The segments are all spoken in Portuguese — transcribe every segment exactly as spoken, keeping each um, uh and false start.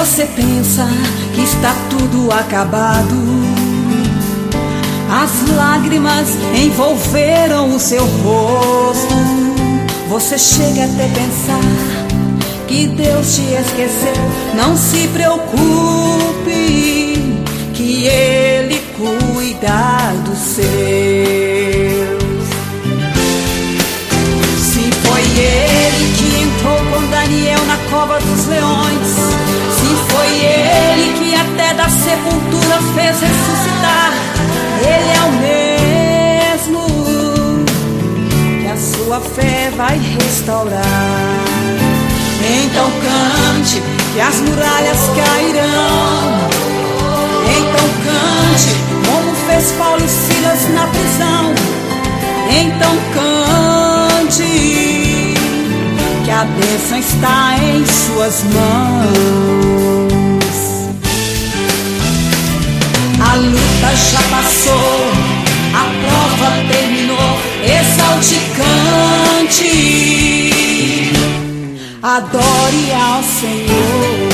Você pensa que está tudo acabado, as lágrimas envolveram o seu rosto. Você chega até pensar que Deus te esqueceu. Não se preocupe, que Ele cuida dos seus. Se foi Ele que entrou com Daniel na cova dos leões, se foi Ele que até da sepultura fez ressuscitar, Ele é o mesmo que a sua fé vai restaurar. Então cante que as muralhas cairão. Então cante como fez Paulo e Silas na prisão. Então cante que a bênção está em suas mãos. A luta já passou, a prova terminou. Exalte, cante, adore ao Senhor.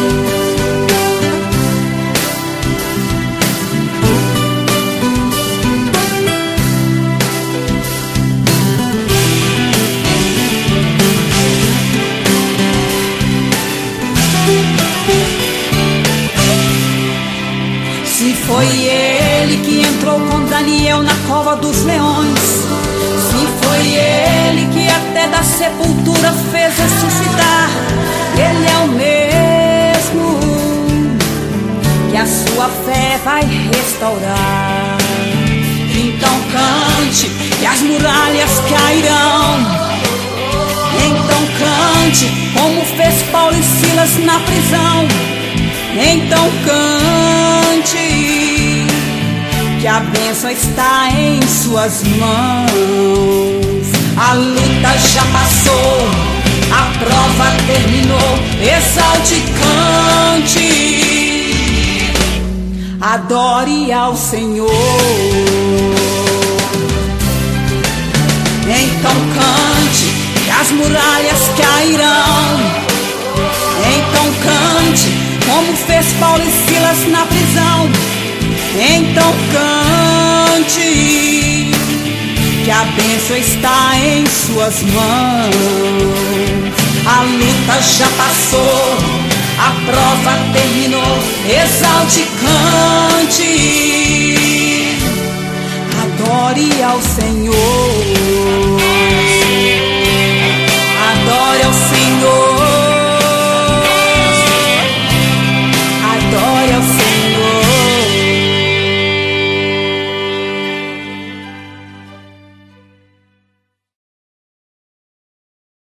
Se foi Ele que entrou com Daniel na cova dos leões, se foi Ele que até da sepultura fez ressuscitar, Ele é o mesmo que a sua fé vai restaurar. Então cante que as muralhas cairão. Então cante como fez Paulo e Silas na prisão. Então cante que a bênção está em suas mãos. A luta já passou, a prova terminou. Exalte, cante, adore ao Senhor. Então cante que as muralhas cairão. Então cante como fez Paulo e Silas na prisão. Então cante que a bênção está em suas mãos. A luta já passou, a prova terminou. Exalte, cante, adore ao Senhor.